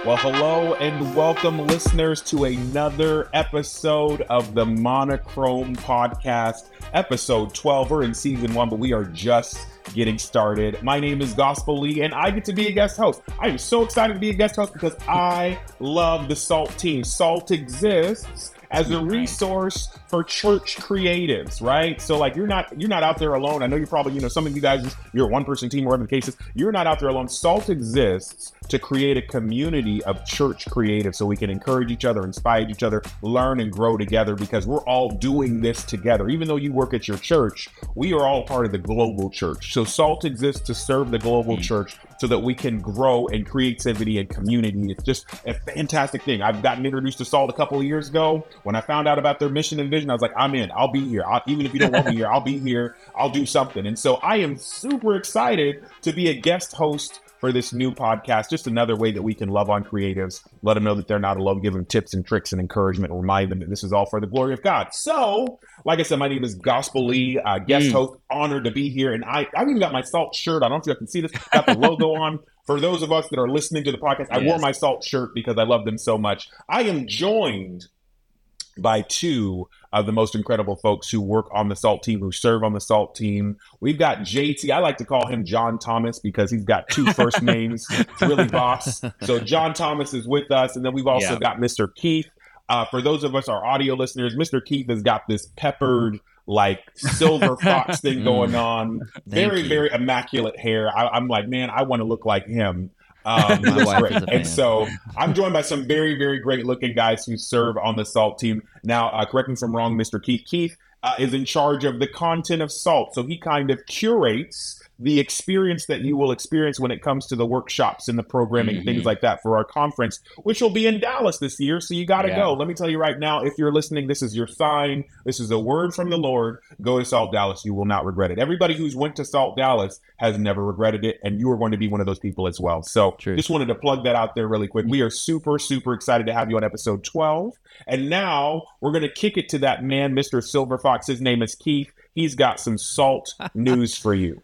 Well, hello and welcome, listeners, to another episode of the Monochrome Podcast, episode 12. We're in season 1, but we are just getting started. My name is Gospel Lee, and I get to be a guest host. I am so excited to be a guest host because I love the SALT team. SALT exists as a resource for church creatives, right? So like you're not out there alone. I know you're probably, some of you guys, you're a one-person team, whatever the case is. You're not out there alone. SALT exists to create a community of church creatives so we can encourage each other, inspire each other, learn and grow together, because we're all doing this together. Even though you work at your church, we are all part of the global church. So SALT exists to serve the global church so that we can grow in creativity and community. It's just a fantastic thing. I've gotten introduced to SALT a couple of years ago. When I found out about their mission and vision, I was like, I'm in. I'll be here. Even if you don't want me here, I'll be here. I'll do something. And so I am super excited to be a guest host for this new podcast. Just another way that we can love on creatives, let them know that they're not alone, give them tips and tricks and encouragement, and remind them that this is all for the glory of God. So, like I said, my name is Gospel Lee, guest host, honored to be here. And I've even got my SALT shirt on. I don't know if you can see this, got the logo on. For those of us that are listening to the podcast, I wore my SALT shirt because I love them so much. I am joined by two of the most incredible folks who work on the SALT team, who serve on the SALT team. We've got JT. I like to call him John Thomas because he's got two first names. It's really boss. So John Thomas is with us. And then we've also got Mr. Keith. For those of us, our audio listeners, Mr. Keith has got this peppered, like silver fox thing going on. Very immaculate hair. I'm like, man, I want to look like him. My wife is a fan. And so I'm joined by some very, very great looking guys who serve on the SALT team. Now, correct me if I'm wrong, Mr. Keith. Keith is in charge of the content of SALT. So he kind of curates the experience that you will experience when it comes to the workshops and the programming and things like that for our conference, which will be in Dallas this year. So you got to go. Let me tell you right now, if you're listening, this is your sign. This is a word from the Lord. Go to SALT Dallas. You will not regret it. Everybody who's went to SALT Dallas has never regretted it. And you are going to be one of those people as well. So just wanted to plug that out there really quick. We are super, super excited to have you on episode 12. And now we're going to kick it to that man, Mr. Silver Fox. His name is Keith. He's got some SALT news for you.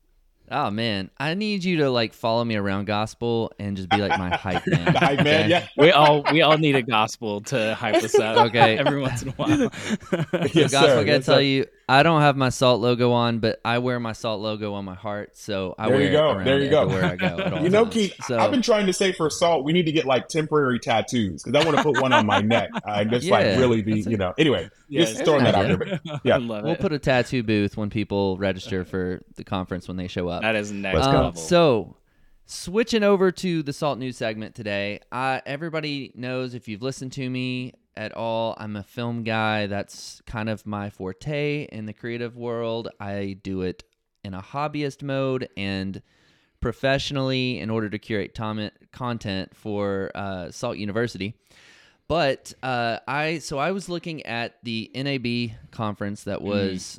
Oh man, I need you to follow me around, Gospel, and just be like my hype man. The hype man, yeah. We all need a gospel to hype us up. Okay, every once in a while. Yes, Gospel, I gotta tell you, I don't have my SALT logo on, but I wear my SALT logo on my heart, so I wear it around everywhere I go. Keith, I've been trying to say for SALT, we need to get temporary tattoos because I want to put one on my neck. Really be, Anyway, just throwing that out there. Yeah, we'll put a tattoo booth when people register for the conference when they show up. That is next level. So, switching over to the SALT News segment today, everybody knows, if you've listened to me at all, I'm a film guy. That's kind of my forte in the creative world. I do it in a hobbyist mode and professionally in order to curate content for SALT University. But I was looking at the NAB conference that was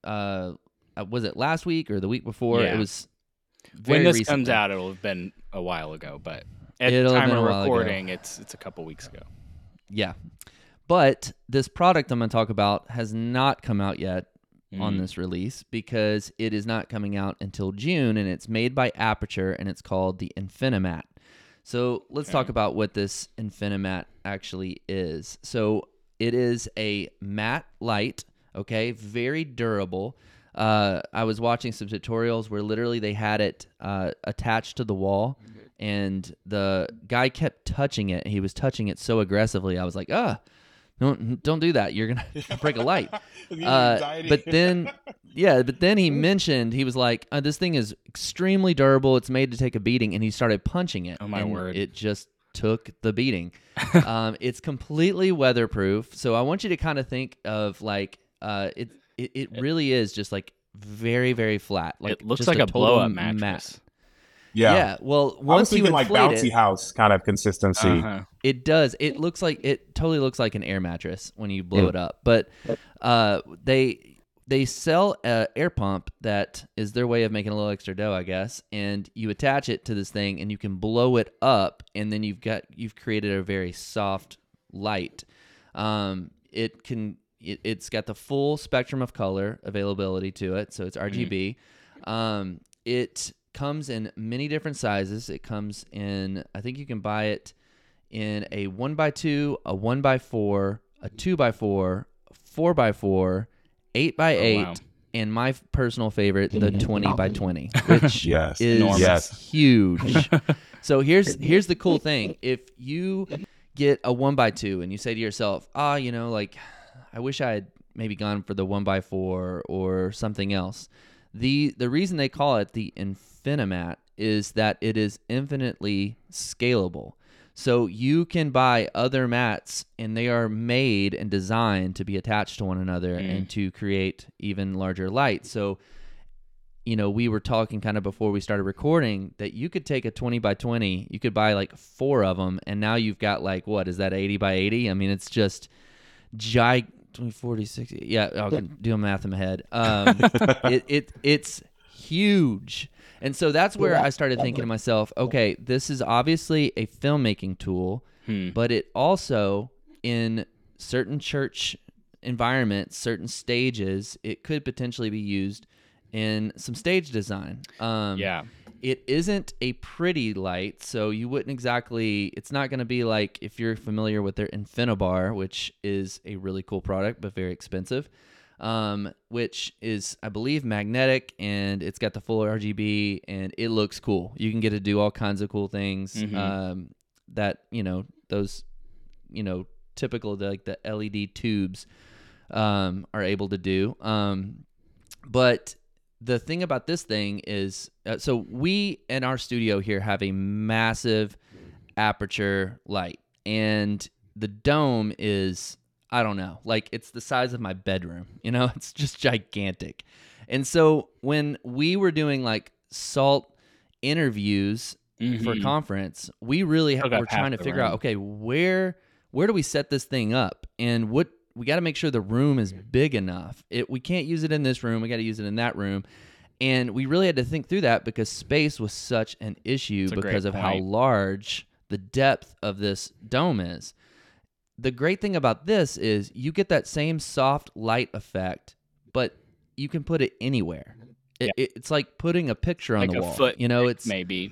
was it last week or the week before? Yeah. It was when this recently. comes out, it'll have been a while ago, but at the time of recording, it's a couple weeks ago. Yeah. But this product I'm going to talk about has not come out yet on this release because it is not coming out until June, and it's made by Aperture, and it's called the Infinimat. So let's talk about what this Infinimat actually is. So it is a matte light, okay, very durable. I was watching some tutorials where literally they had it attached to the wall, and the guy kept touching it. He was touching it so aggressively. I was like, don't do that. You're going to break a light. But then he mentioned, he was like, this thing is extremely durable. It's made to take a beating. And he started punching it. Oh, my word. It just took the beating. It's completely weatherproof. So I want you to kind of think of it really is just very, very flat. It looks just like a blow-up mattress. mattress. Yeah. Well, I was once you thinking inflate bouncy it, house kind of consistency. Uh-huh. it does. It totally looks like an air mattress when you blow it up. But they sell an air pump that is their way of making a little extra dough, I guess. And you attach it to this thing, and you can blow it up, and then you've created a very soft light. It's got the full spectrum of color availability to it, so it's RGB. It comes in many different sizes. It comes in, I think you can buy it in a 1x2, a 1x4, a 2x4, 4x4, 8x8, wow. and my personal favorite, the 20x20, which Yes. is Yes. huge. So here's the cool thing. If you get a 1x2 and you say to yourself, like, I wish I had maybe gone for the 1x4 or something else. The reason they call it the Infinimat is that it is infinitely scalable. So you can buy other mats, and they are made and designed to be attached to one another and to create even larger light. So, we were talking kind of before we started recording that you could take a 20x20, you could buy like 4 of them, and now you've got like, what is that, 80x80? I mean, it's just 20, 40, 60. Yeah, I can do a math in my head. It's huge. And so that's where I started thinking to myself, okay, this is obviously a filmmaking tool, but it also, in certain church environments, certain stages, it could potentially be used in some stage design. It isn't a pretty light, so you wouldn't exactly, it's not going to be like, if you're familiar with their Infinibar, which is a really cool product, but very expensive, which is, I believe, magnetic, and it's got the full RGB, and it looks cool. You can get to do all kinds of cool things that, those, typical, like the LED tubes are able to do. But the thing about this thing is, so we in our studio here have a massive aperture light, and the dome is, I don't know, like it's the size of my bedroom, it's just gigantic. And so when we were doing like SALT interviews for conference, we really were trying to figure out, okay, where do we set this thing up, and we got to make sure the room is big enough. We can't use it in this room. We got to use it in that room. And we really had to think through that because space was such an issue because of how large the depth of this dome is. The great thing about this is you get that same soft light effect, but you can put it anywhere. It's like putting a picture on the wall. Foot, it's maybe.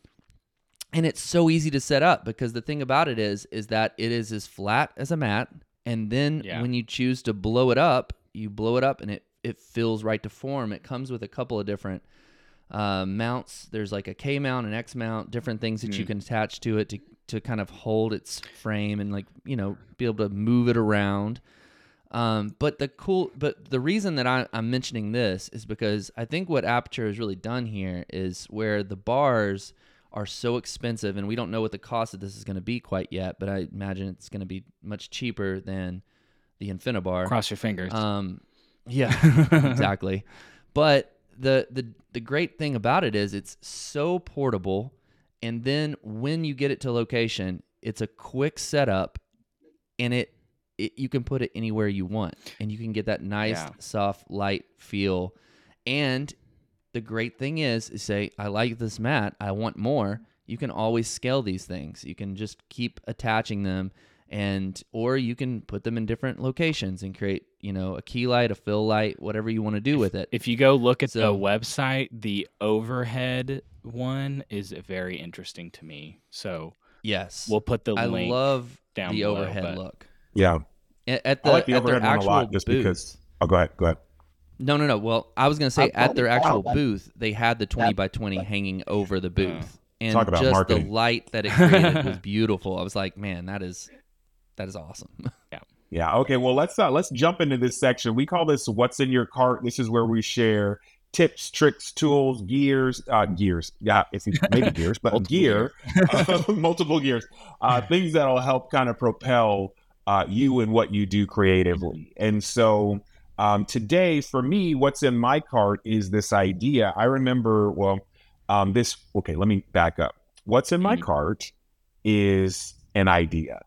And it's so easy to set up because the thing about it is that it is as flat as a mat. And then when you choose to blow it up, you blow it up and it fills right to form. It comes with a couple of different mounts. There's like a K mount, an X mount, different things that you can attach to it to kind of hold its frame and be able to move it around. But the reason that I'm mentioning this is because I think what Aputure has really done here is where the bars are so expensive, and we don't know what the cost of this is going to be quite yet, but I imagine it's going to be much cheaper than the Infinibar. Cross your fingers. Yeah, exactly. But the great thing about it is it's so portable, and then when you get it to location, it's a quick setup, and you can put it anywhere you want, and you can get that nice soft light feel. And the great thing is say, I like this mat, I want more. You can always scale these things. You can just keep attaching them, or you can put them in different locations and create, a key light, a fill light, whatever you want to do with it. If you go look at the website, the overhead one is very interesting to me. So yes, we'll put the link. I love down the below, overhead look. Yeah, I like the overhead one a lot just booth. because. Oh, go ahead. No. Well, I was going to say at their actual booth, they had the 20x20 hanging over the booth. And talk about just marketing. The light that it created was beautiful. I was like, man, that is awesome. Yeah. Okay. Well, let's jump into this section. We call this "What's in Your Cart." This is where we share tips, tricks, tools, gears. Yeah, it's maybe gears, but multiple gears. Things that'll help kind of propel you and what you do creatively. And so today, for me, what's in my cart is this idea. I remember. Okay. Let me back up. What's in my cart is an idea.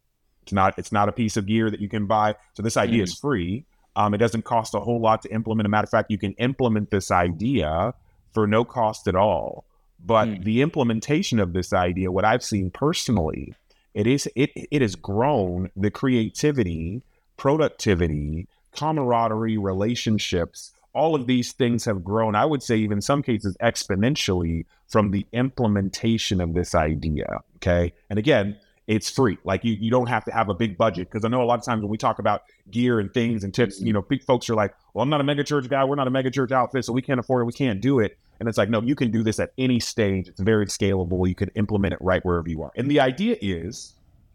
It's not a piece of gear that you can buy. So this idea is free. It doesn't cost a whole lot to implement. As a matter of fact, you can implement this idea for no cost at all. But the implementation of this idea, what I've seen personally, it has grown the creativity, productivity, camaraderie, relationships. All of these things have grown, I would say, even in some cases, exponentially from the implementation of this idea. Okay. And again, it's free. Like you don't have to have a big budget. Because I know a lot of times when we talk about gear and things and tips, big folks are like, well, I'm not a mega church guy. We're not a mega church outfit, so we can't afford it. We can't do it. And it's like, no, you can do this at any stage. It's very scalable. You can implement it right wherever you are. And the idea is,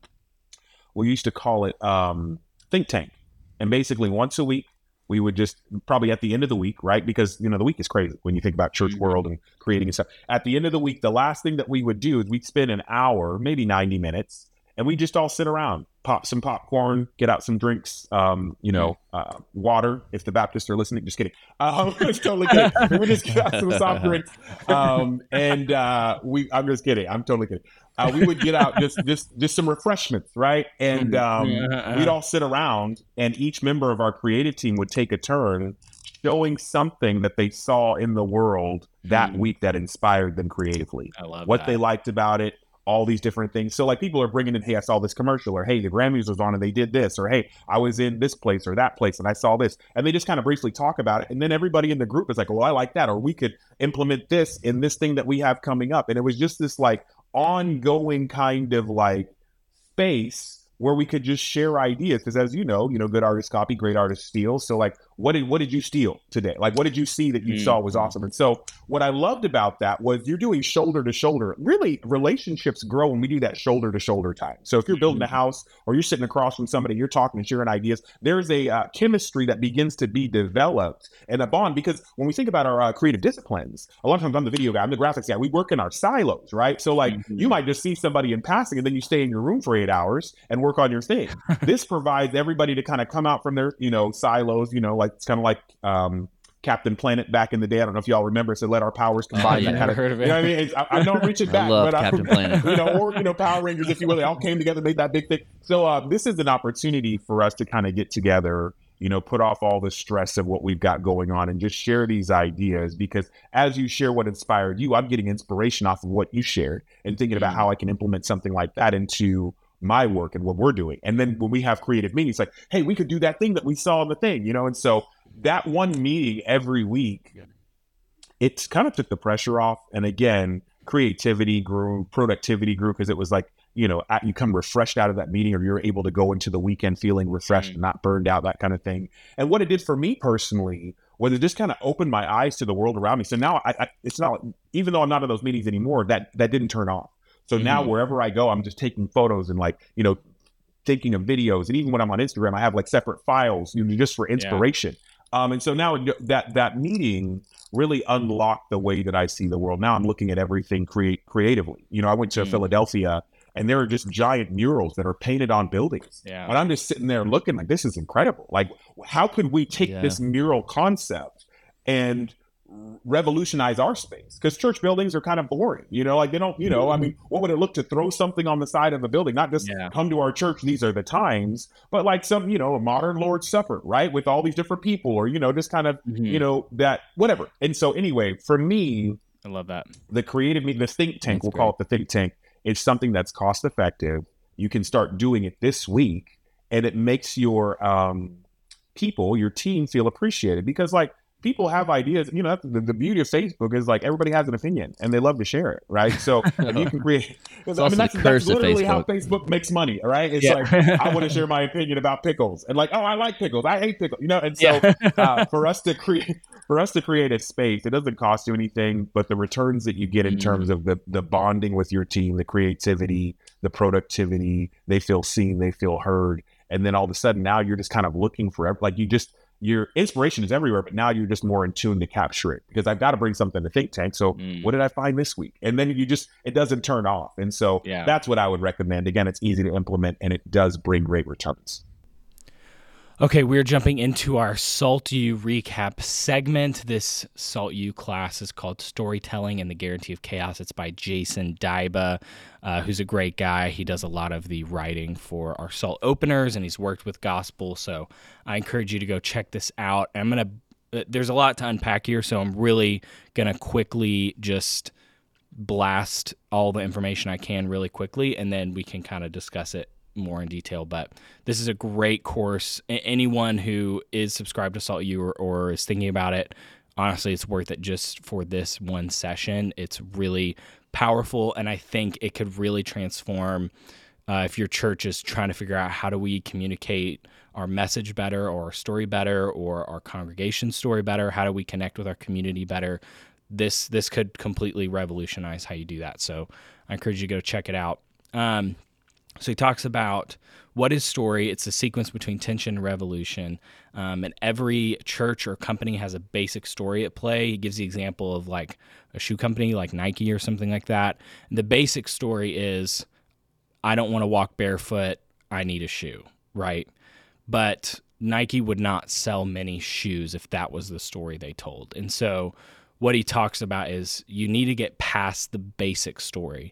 we used to call it think tank. And basically once a week, we would just probably at the end of the week, right? Because, the week is crazy when you think about church world and creating and stuff. At the end of the week, the last thing that we would do is we'd spend an hour, maybe 90 minutes, and we just all sit around, pop some popcorn, get out some drinks, water, if the Baptists are listening. Just kidding. It's totally kidding. We would just get out some soft drinks. I'm just kidding. I'm totally kidding. We would get out just some refreshments, right? And we'd all sit around, and each member of our creative team would take a turn showing something that they saw in the world that week that inspired them creatively. I love what that. they liked about it, all these different things. So like people are bringing in, hey, I saw this commercial, or hey, the Grammys was on and they did this, or hey, I was in this place or that place and I saw this. And they just kind of briefly talk about it. And then everybody in the group is like, well, I like that. Or we could implement this in this thing that we have coming up. And it was just this like ongoing kind of like space where we could just share ideas. Because as you know, good artists copy, great artists steal. So like, what did you steal today? Like, what did you see that you saw was awesome? And so what I loved about that was you're doing shoulder to shoulder. Really, relationships grow when we do that shoulder to shoulder time. So if you're building a house or you're sitting across from somebody, you're talking and sharing ideas, there's a chemistry that begins to be developed and a bond. Because when we think about our creative disciplines, a lot of times I'm the video guy, I'm the graphics guy, we work in our silos, right? So like you might just see somebody in passing and then you stay in your room for 8 hours and work on your thing. This provides everybody to kind of come out from their, silos, like it's kind of like Captain Planet back in the day. I don't know if y'all remember. So let our powers combine. Yeah, That heard of it. You know what I mean? I know I'm reaching back. I love but Captain Planet. or Power Rangers, if you will. They all came together, made that big thing. So this is an opportunity for us to kind of get together, put off all the stress of what we've got going on and just share these ideas. Because as you share what inspired you, I'm getting inspiration off of what you shared and thinking about how I can implement something like that into my work and what we're doing. And then when we have creative meetings, like, hey, we could do that thing that we saw in the thing, and so that one meeting every week, it kind of took the pressure off. And again, creativity grew, productivity grew, because it was like, you come refreshed out of that meeting, or you're able to go into the weekend feeling refreshed and not burned out, that kind of thing. And what it did for me personally was it just kind of opened my eyes to the world around me. So now it's not, even though I'm not in those meetings anymore, that didn't turn off. So now wherever I go, I'm just taking photos and thinking of videos. And even when I'm on Instagram, I have like separate files, just for inspiration. And so now that meeting really unlocked the way that I see the world. Now I'm looking at everything creatively. I went to Philadelphia, and there are just giant murals that are painted on buildings. Yeah. And I'm just sitting there looking like, this is incredible. Like, how could we take this mural concept and revolutionize our space? Because church buildings are kind of boring, like they don't, I mean, what would it look to throw something on the side of a building? Not just come to our church, these are the times, but like some, a modern Lord's Supper, right? With all these different people, or, just kind of, that whatever. And so anyway, for me, I love that. The think tank, we'll call it the think tank. It's something that's cost effective. You can start doing it this week, and it makes your people, your team, feel appreciated, because like, people have ideas. That's the beauty of Facebook is like everybody has an opinion and they love to share it, right? So if you can create, that's literally how Facebook makes money, right? It's like, I want to share my opinion about pickles, and like, oh, I like pickles, I hate pickles, and so for us to create a space, it doesn't cost you anything, but the returns that you get in terms of the bonding with your team, the creativity, the productivity, they feel seen, they feel heard, and then all of a sudden now you're just kind of looking for, like, your inspiration is everywhere, but now you're just more in tune to capture it, because I've got to bring something to think tank. So what did I find this week? And then it doesn't turn off. And so that's what I would recommend. Again, it's easy to implement and it does bring great returns. Okay, we're jumping into our Salt U recap segment. This Salt U class is called Storytelling and the Guarantee of Chaos. It's by Jason Daiba, who's a great guy. He does a lot of the writing for our Salt openers, and he's worked with gospel. So I encourage you to go check this out. There's a lot to unpack here, so I'm really going to quickly just blast all the information I can really quickly, and then we can kind of discuss it more in detail. But this is a great course. Anyone who is subscribed to Salt U or is thinking about it, honestly, it's worth it just for this one session. It's really powerful, and I think it could really transform if your church is trying to figure out how do we communicate our message better or our story better or our congregation story better, how do we connect with our community better, this could completely revolutionize how you do that. So I encourage you to go check it out. So he talks about what is story. It's the sequence between tension and revolution. And every church or company has a basic story at play. He gives the example of like a shoe company like Nike or something like that. And the basic story is, I don't want to walk barefoot. I need a shoe, right? But Nike would not sell many shoes if that was the story they told. And so what he talks about is you need to get past the basic story.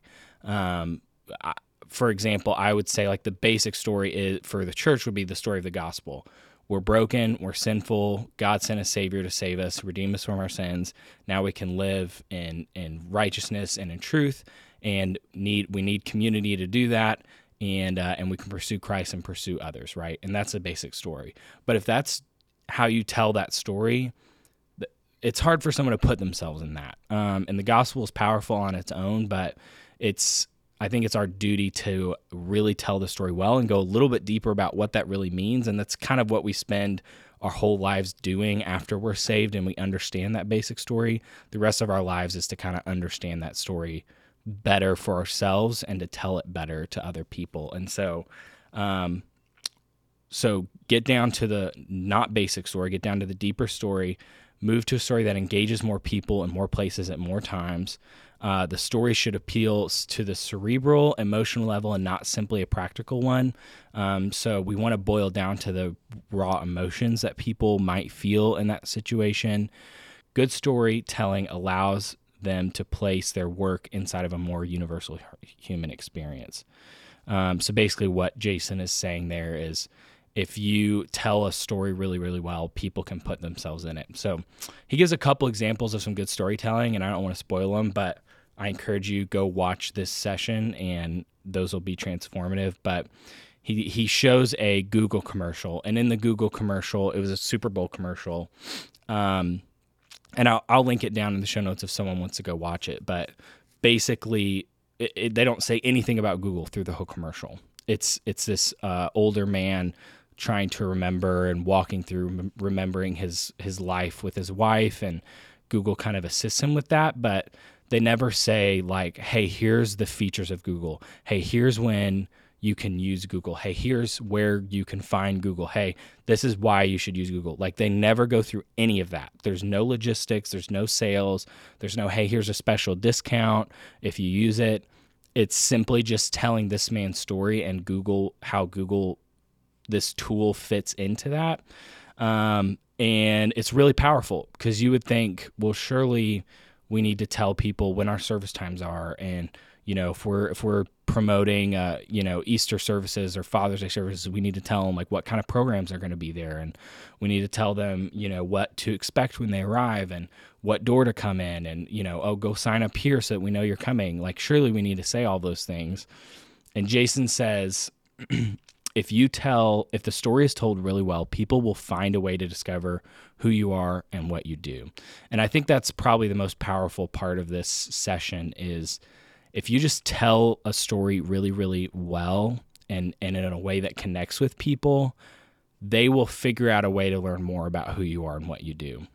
For example, I would say like the basic story is for the church would be the story of the gospel. We're broken, we're sinful. God sent a Savior to save us, redeem us from our sins. Now we can live in righteousness and in truth, and we need community to do that, and we can pursue Christ and pursue others, right? And that's a basic story. But if that's how you tell that story, it's hard for someone to put themselves in that. And the gospel is powerful on its own, but I think it's our duty to really tell the story well and go a little bit deeper about what that really means. And that's kind of what we spend our whole lives doing after we're saved and we understand that basic story. The rest of our lives is to kind of understand that story better for ourselves and to tell it better to other people. And so get down to the not basic story, get down to the deeper story, move to a story that engages more people in more places at more times. The story should appeal to the cerebral, emotional level and not simply a practical one. So we want to boil down to the raw emotions that people might feel in that situation. Good storytelling allows them to place their work inside of a more universal human experience. So basically what Jason is saying there is if you tell a story really, really well, people can put themselves in it. So he gives a couple examples of some good storytelling, and I don't want to spoil them, but I encourage you go watch this session, and those will be transformative. But he shows a Google commercial, and in the Google commercial, it was a Super Bowl commercial. And I'll link it down in the show notes if someone wants to go watch it. But basically, they don't say anything about Google through the whole commercial. It's this older man trying to remember and walking through remembering his life with his wife, and Google kind of assists him with that, but they never say like, hey, here's the features of Google. Hey, here's when you can use Google. Hey, here's where you can find Google. Hey, this is why you should use Google. Like they never go through any of that. There's no logistics. There's no sales. There's no, hey, here's a special discount if you use it. It's simply just telling this man's story and how Google, this tool fits into that. And it's really powerful because you would think, well, surely we need to tell people when our service times are. And, if we're promoting, Easter services or Father's Day services, we need to tell them like what kind of programs are going to be there. And we need to tell them, what to expect when they arrive and what door to come in and, go sign up here so that we know you're coming. Like, surely we need to say all those things. And Jason says, if the story is told really well, people will find a way to discover who you are and what you do. And I think that's probably the most powerful part of this session is if you just tell a story really, really well and in a way that connects with people, they will figure out a way to learn more about who you are and what you do.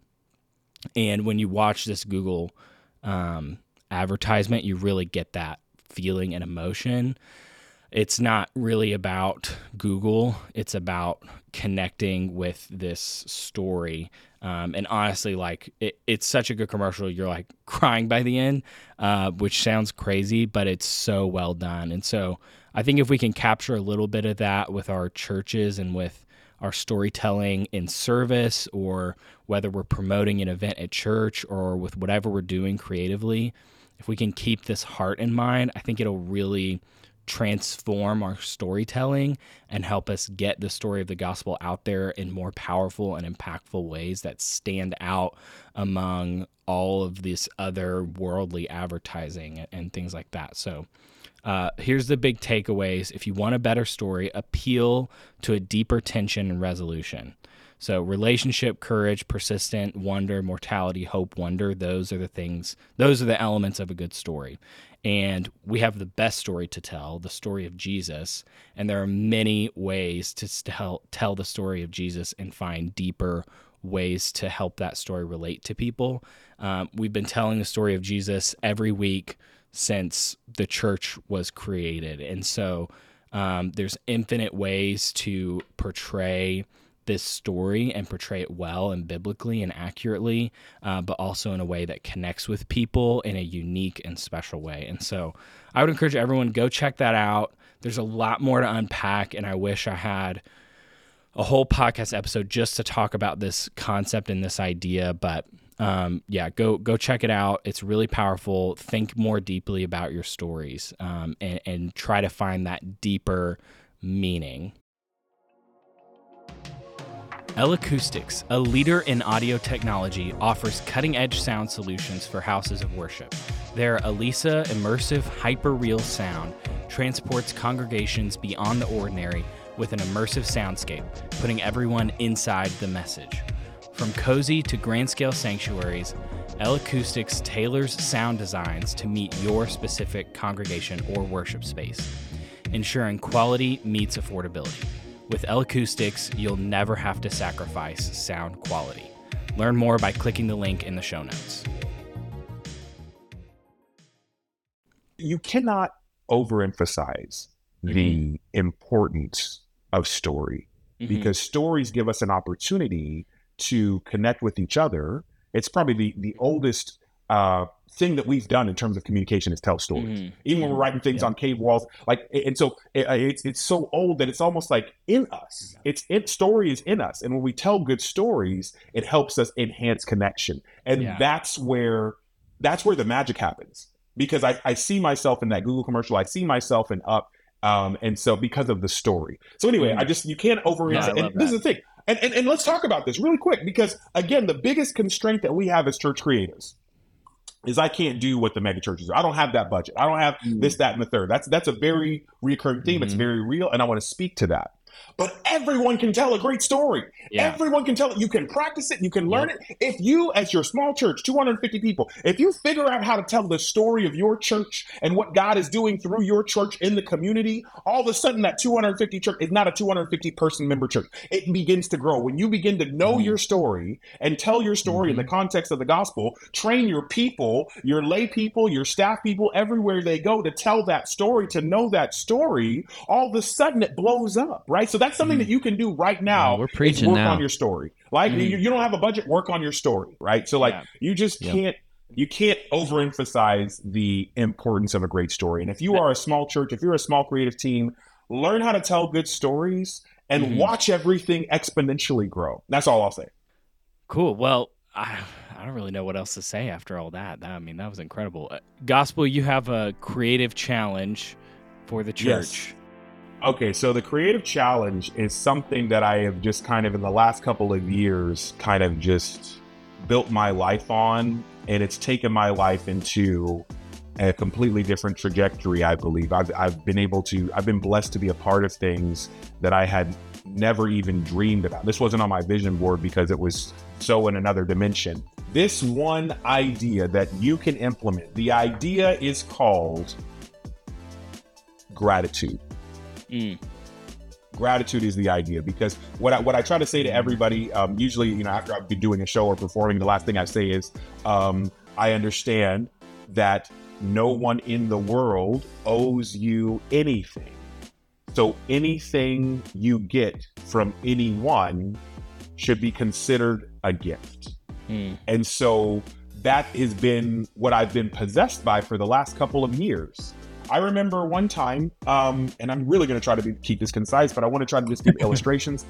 And when you watch this Google advertisement, you really get that feeling and emotion. It's not really about Google. It's about connecting with this story. And honestly, like it's such a good commercial. You're like crying by the end, which sounds crazy, but it's so well done. And so I think if we can capture a little bit of that with our churches and with our storytelling in service, or whether we're promoting an event at church or with whatever we're doing creatively, if we can keep this heart in mind, I think it'll really transform our storytelling and help us get the story of the gospel out there in more powerful and impactful ways that stand out among all of this other worldly advertising and things like that. So here's the big takeaways. If you want a better story, appeal to a deeper tension and resolution. So relationship, courage, persistent, wonder, mortality, hope, wonder, those are the elements of a good story. And we have the best story to tell, the story of Jesus. And there are many ways to tell the story of Jesus and find deeper ways to help that story relate to people. We've been telling the story of Jesus every week since the church was created. And so there's infinite ways to portray this story and portray it well and biblically and accurately, but also in a way that connects with people in a unique and special way. And so I would encourage everyone, go check that out. There's a lot more to unpack, and I wish I had a whole podcast episode just to talk about this concept and this idea, but go check it out. It's really powerful. Think more deeply about your stories, and try to find that deeper meaning. L-Acoustics, a leader in audio technology, offers cutting-edge sound solutions for houses of worship. Their Elisa immersive hyper-real sound transports congregations beyond the ordinary with an immersive soundscape, putting everyone inside the message. From cozy to grand-scale sanctuaries, L-Acoustics tailors sound designs to meet your specific congregation or worship space, ensuring quality meets affordability. With L-Acoustics, you'll never have to sacrifice sound quality. Learn more by clicking the link in the show notes. You cannot overemphasize the importance of story, because stories give us an opportunity to connect with each other. It's probably the oldest thing that we've done in terms of communication is tell stories. Even when we're writing things on cave walls, it's so old that it's almost like in us. Story is in us, and when we tell good stories, it helps us enhance connection, and that's where the magic happens. Because I see myself in that Google commercial, I see myself in Up, and so because of the story. So anyway, you can't overemphasize. And this is the thing. And let's talk about this really quick, because again, the biggest constraint that we have as church creatives is I can't do what the mega churches do. I don't have that budget. I don't have this, that, and the third. That's a very recurring theme. It's very real, and I want to speak to that. But everyone can tell a great story. Everyone can tell it. You can practice it. You can learn it. If you, as your small church, 250 people, if you figure out how to tell the story of your church and what God is doing through your church in the community, all of a sudden that 250 church is not a 250 person member church. It begins to grow. When you begin to know your story and tell your story in the context of the gospel, train your people, your lay people, your staff people, everywhere they go to tell that story, to know that story, all of a sudden it blows up, right? So that's something that you can do right now. We're preaching work now. on your story. You don't have a budget, work on your story, right? So you just can't overemphasize the importance of a great story. And if you are a small church, if you're a small creative team, learn how to tell good stories and watch everything exponentially grow. That's all I'll say. Cool. Well, I don't really know what else to say after all that. That was incredible. Gospel, you have a creative challenge for the church. Yes. Okay, so the creative challenge is something that I have just kind of in the last couple of years kind of just built my life on, and it's taken my life into a completely different trajectory, I believe. I've been blessed to be a part of things that I had never even dreamed about. This wasn't on my vision board because it was so in another dimension. This one idea that you can implement, the idea is called gratitude. Gratitude is the idea, because what I try to say to everybody, usually, after I've been doing a show or performing, the last thing I say is, I understand that no one in the world owes you anything. So anything you get from anyone should be considered a gift. And so that has been what I've been possessed by for the last couple of years. I remember one time, and I'm really going to try to keep this concise, but I want to try to just give illustrations.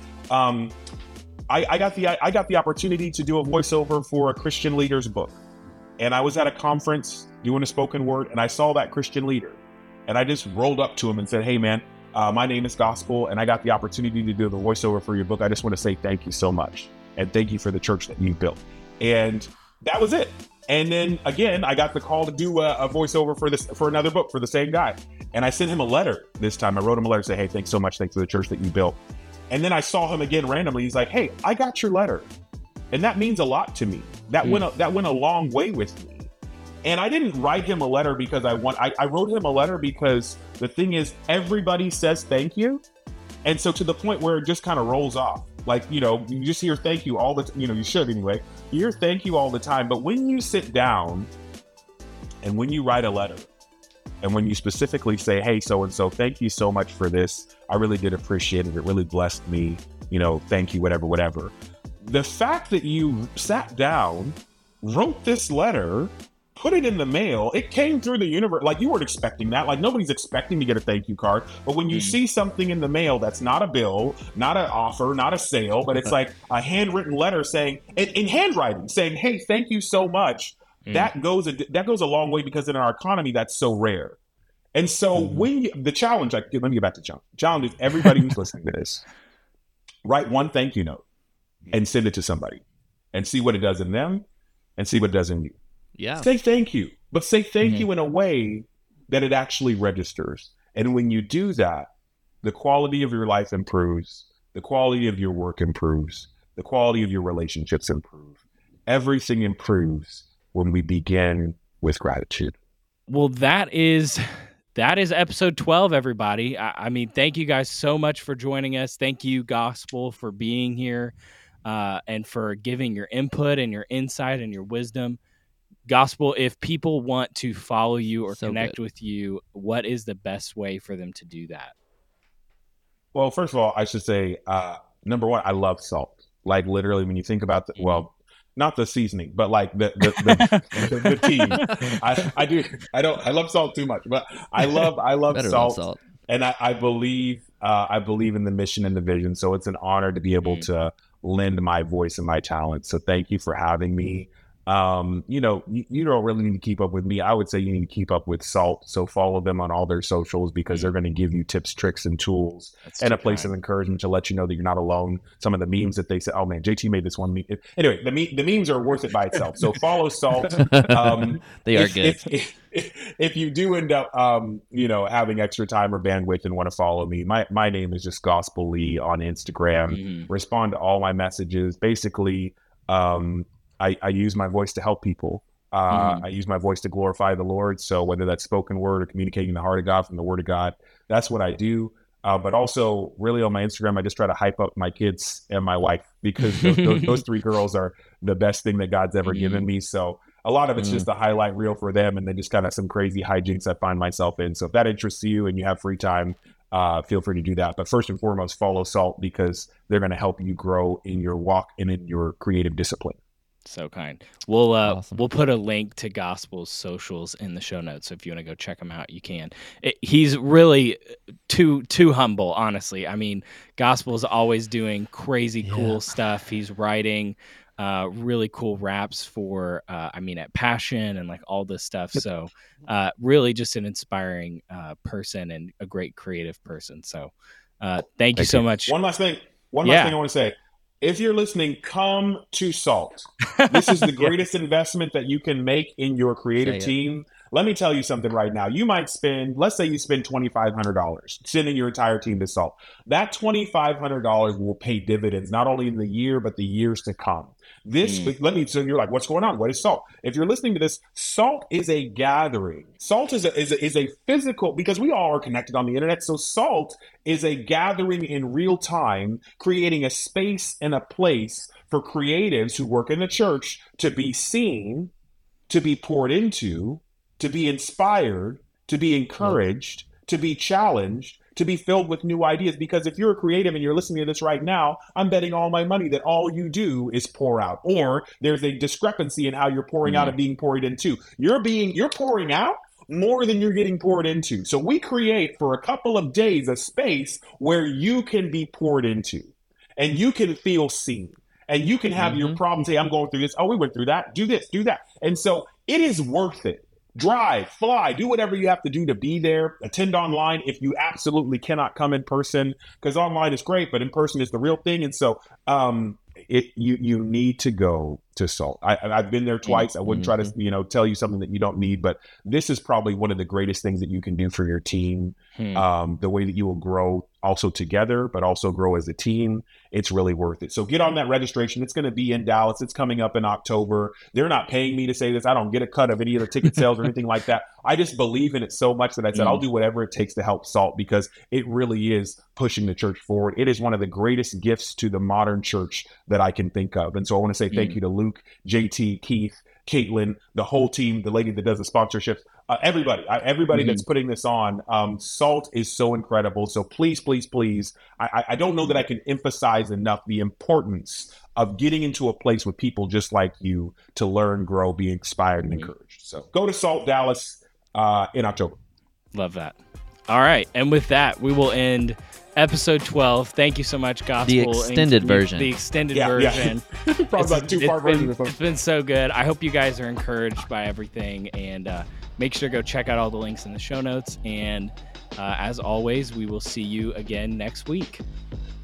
I got the opportunity to do a voiceover for a Christian leader's book, and I was at a conference doing a spoken word, and I saw that Christian leader, and I just rolled up to him and said, "Hey, man, my name is Gospel, and I got the opportunity to do the voiceover for your book. I just want to say thank you so much, and thank you for the church that you built." And that was it. And then again, I got the call to do a voiceover for another book for the same guy. And I sent him a letter this time. I wrote him a letter, say, "Hey, thanks so much. Thanks for the church that you built." And then I saw him again randomly. He's like, hey, I got your letter. And that means a lot to me. That went a long way with me. And I didn't write him a letter because I wrote him a letter because the thing is, everybody says thank you. And so to the point where it just kind of rolls off. Like, you just hear thank you all the time. You should anyway. You hear thank you all the time. But when you sit down and when you write a letter and when you specifically say, hey, so-and-so, thank you so much for this. I really did appreciate it. It really blessed me. Thank you, whatever. The fact that you sat down, wrote this letter, put it in the mail, it came through the universe. Like, you weren't expecting that. Like, nobody's expecting to get a thank you card. But when you see something in the mail that's not a bill, not an offer, not a sale, but it's like a handwritten letter saying, in handwriting, saying, hey, thank you so much. That goes a long way, because in our economy, that's so rare. And so the challenge, let me get back to John. Challenge is everybody who's listening to this, write one thank you note and send it to somebody and see what it does in them and see what it does in you. Yeah. Say thank you, but say thank you in a way that it actually registers. And when you do that, the quality of your life improves, the quality of your work improves, the quality of your relationships improve. Everything improves when we begin with gratitude. Well, that is episode 12, everybody. I mean, thank you guys so much for joining us. Thank you, Gospel, for being here and for giving your input and your insight and your wisdom. Gospel, if people want to follow you or connect with you, what is the best way for them to do that? Well, first of all, I should say, number one, I love salt. Like, literally, when you think about not the seasoning, but like the team. I love salt too much, but I love salt. And I believe in the mission and the vision. So it's an honor to be able to lend my voice and my talent. So thank you for having me. You don't really need to keep up with me. I would say you need to keep up with Salt. So follow them on all their socials, because they're going to give you tips, tricks, and tools and a place of encouragement to let you know that you're not alone. Some of the memes that they say, oh man, JT made this one meme. Anyway, the memes are worth it by itself. So follow Salt. They are good. If you do end up, having extra time or bandwidth and want to follow me, my name is just Gospel Lee on Instagram. Respond to all my messages. Basically, I use my voice to help people. I use my voice to glorify the Lord. So whether that's spoken word or communicating the heart of God from the word of God, that's what I do. But also, really, on my Instagram, I just try to hype up my kids and my wife, because those three girls are the best thing that God's ever given me. So a lot of it's just a highlight reel for them, and then just kind of some crazy hijinks I find myself in. So if that interests you and you have free time, feel free to do that. But first and foremost, follow Salt, because they're going to help you grow in your walk and in your creative discipline. So kind. We'll put a link to Gospel's socials in the show notes. So if you want to go check him out, you can. He's really too humble, honestly. I mean, Gospel's always doing crazy cool stuff. He's writing really cool raps for at Passion and like all this stuff. So really just an inspiring person and a great creative person. So thank you so much. One last thing I want to say. If you're listening, come to Salt. This is the greatest investment that you can make in your creative team. Let me tell you something right now. You might let's say you spend $2,500 sending your entire team to Salt. That $2,500 will pay dividends, not only in the year, but the years to come. So you're like, what's going on? What is Salt? If you're listening to this, Salt is a gathering. Salt is a physical, because we all are connected on the internet. So Salt is a gathering in real time, creating a space and a place for creatives who work in the church to be seen, to be poured into, to be inspired, to be encouraged, to be challenged, to be filled with new ideas. Because if you're a creative and you're listening to this right now, I'm betting all my money that all you do is pour out, or there's a discrepancy in how you're pouring out and being poured into. You're pouring out more than you're getting poured into. So we create for a couple of days a space where you can be poured into and you can feel seen and you can have your problems. Hey, I'm going through this. Oh, we went through that. Do this, do that. And so it is worth it. Drive, fly, do whatever you have to do to be there. Attend online if you absolutely cannot come in person, because online is great, but in person is the real thing. And so you need to go to Salt. I've been there twice. I wouldn't try to, tell you something that you don't need, but this is probably one of the greatest things that you can do for your team. The way that you will grow also together, but also grow as a team. It's really worth it. So get on that registration. It's going to be in Dallas. It's coming up in October. They're not paying me to say this. I don't get a cut of any of the ticket sales or anything like that. I just believe in it so much that I said, I'll do whatever it takes to help Salt, because it really is pushing the church forward. It is one of the greatest gifts to the modern church that I can think of. And so I want to say thank you to Luke, JT, Keith, Caitlin, the whole team, the lady that does the sponsorships, everybody that's putting this on. Salt is so incredible. So please, please, please, I don't know that I can emphasize enough the importance of getting into a place with people just like you to learn, grow, be inspired, and encouraged. So go to Salt Dallas in October. Love that. All right. And with that, we will end episode 12. Thank you so much, Gospel. The extended version. The extended version. Probably like 2-part version or something. It's been so good. I hope you guys are encouraged by everything. And make sure to go check out all the links in the show notes. And as always, we will see you again next week.